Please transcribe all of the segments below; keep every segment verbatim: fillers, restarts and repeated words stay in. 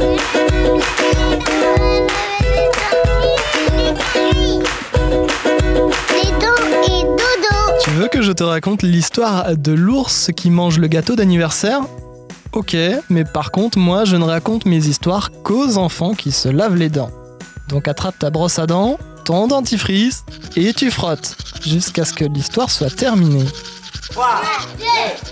Tu veux que je te raconte l'histoire de l'ours qui mange le gâteau d'anniversaire ? Ok, mais par contre, moi, je ne raconte mes histoires qu'aux enfants qui se lavent les dents. Donc attrape ta brosse à dents, ton dentifrice, et tu frottes, jusqu'à ce que l'histoire soit terminée. trois, deux,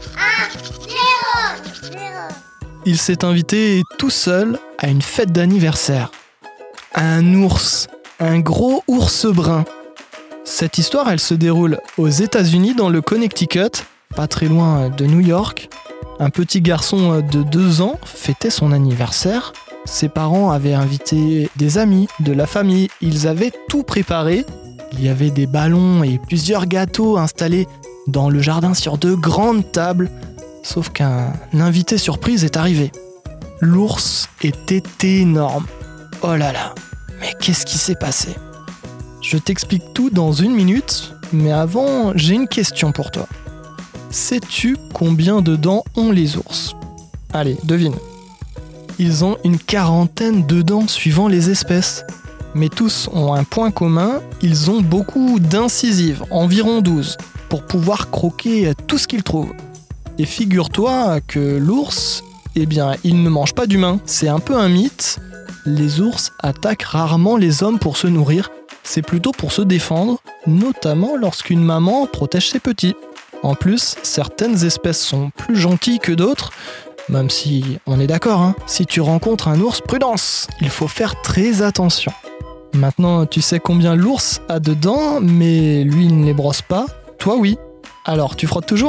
un, zéro. Il s'est invité tout seul à une fête d'anniversaire. Un ours, un gros ours brun. Cette histoire, elle se déroule aux États-Unis, dans le Connecticut, pas très loin de New York. Un petit garçon de deux ans fêtait son anniversaire. Ses parents avaient invité des amis, de la famille. Ils avaient tout préparé. Il y avait des ballons et plusieurs gâteaux installés dans le jardin sur de grandes tables. Sauf qu'un invité surprise est arrivé. L'ours était énorme. Oh là là, mais qu'est-ce qui s'est passé ? Je t'explique tout dans une minute, mais avant, j'ai une question pour toi. Sais-tu combien de dents ont les ours ? Allez, devine. Ils ont une quarantaine de dents suivant les espèces. Mais tous ont un point commun, ils ont beaucoup d'incisives, environ douze, pour pouvoir croquer tout ce qu'ils trouvent. Et figure-toi que l'ours, eh bien, il ne mange pas d'humains. C'est un peu un mythe. Les ours attaquent rarement les hommes pour se nourrir. C'est plutôt pour se défendre, notamment lorsqu'une maman protège ses petits. En plus, certaines espèces sont plus gentilles que d'autres, même si on est d'accord, hein, si tu rencontres un ours, prudence, il faut faire très attention. Maintenant, tu sais combien l'ours a de dents, mais lui il ne les brosse pas, toi oui. Alors, tu frottes toujours ?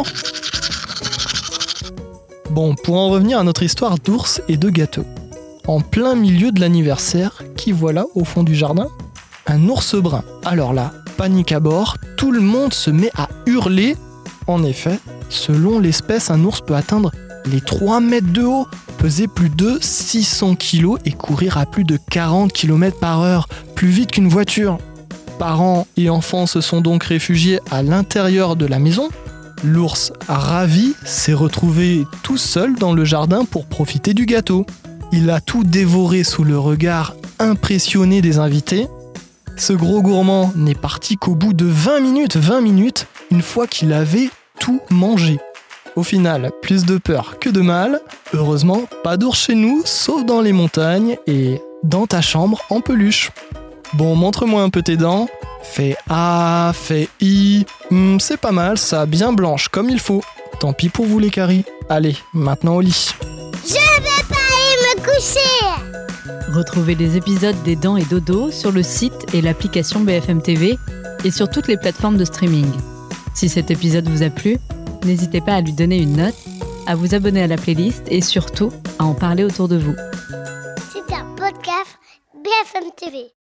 Bon, pour en revenir à notre histoire d'ours et de gâteau. En plein milieu de l'anniversaire, qui voilà au fond du jardin ? Un ours brun. Alors là, panique à bord, tout le monde se met à hurler. En effet, selon l'espèce, un ours peut atteindre les trois mètres de haut, peser plus de six cents kilos et courir à plus de quarante kilomètres par heure, plus vite qu'une voiture. Parents et enfants se sont donc réfugiés à l'intérieur de la maison. L'ours, ravi, s'est retrouvé tout seul dans le jardin pour profiter du gâteau. Il a tout dévoré sous le regard impressionné des invités. Ce gros gourmand n'est parti qu'au bout de vingt minutes, vingt minutes, une fois qu'il avait tout mangé. Au final, plus de peur que de mal. Heureusement, pas d'ours chez nous, sauf dans les montagnes et dans ta chambre en peluche. Bon, montre-moi un peu tes dents. Fais A, fais I. Hmm, c'est pas mal, ça, bien blanche, comme il faut. Tant pis pour vous les caries. Allez, maintenant au lit. Je vais pas aller me coucher. Retrouvez les épisodes des Dents et Dodo sur le site et l'application B F M T V et sur toutes les plateformes de streaming. Si cet épisode vous a plu, n'hésitez pas à lui donner une note, à vous abonner à la playlist et surtout à en parler autour de vous. C'est un podcast B F M T V.